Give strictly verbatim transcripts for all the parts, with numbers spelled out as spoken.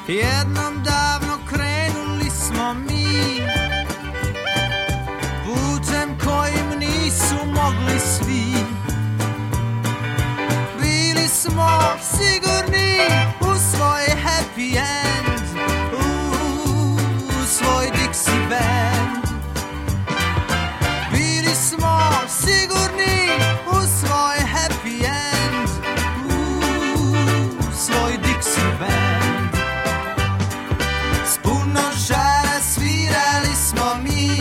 Jednom davno krenuli smo mi putem kojim nisu mogli svi. Bili smo sigurni u svoj happy end, u svoj Dixie band. Bili smo sigurni u svoj happy end, u svoj Dixie band. S puno žara svirali smo mi,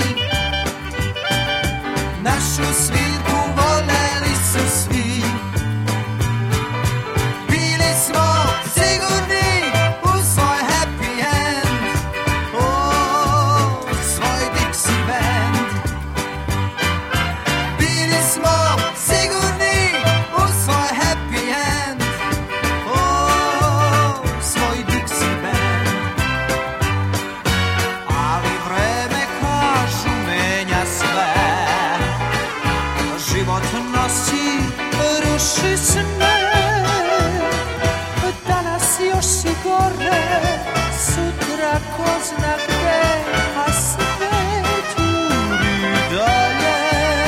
našu svirku voljeli su svi. Bili smo sigurni u svoj happy end, o, svoj Dixie band. Bili smo sigurni u svoj happy end, o, svoj Dixie band. Ali vreme, kažu, menja sve, život nosi, ruši sve. Danas još si gore, sutra ko zna gde, a sve turi dalje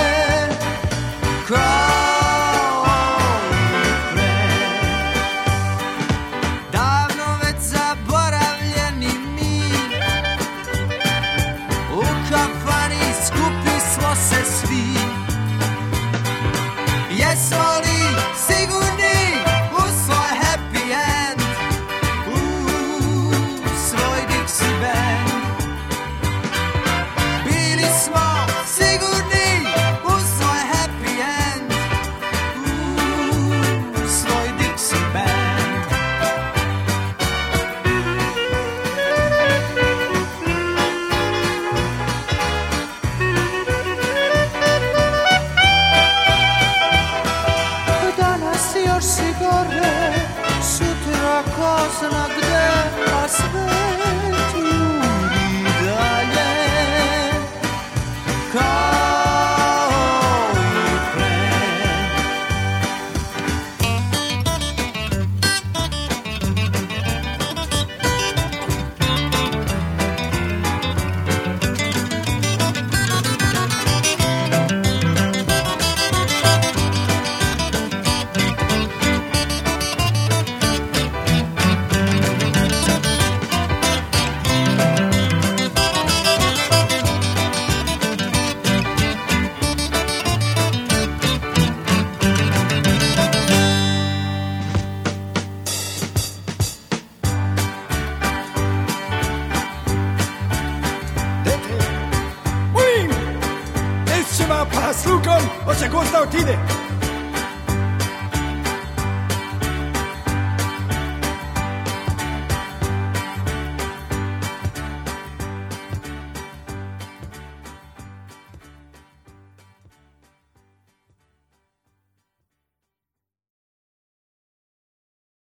kao i pre. Davno već zaboravljeni mi, u kafani skupi smo se svi. Jesmo li sigurni u svoj happy end, u svoj Dixie band? Bili smo sigurni u svoj happy end, u svoj Dixie band. Danas još si gore, sutra ko zna gde, a svet juri dalje kao i pre. Molim! Es ce va pas, Lucon, o se costa o tine.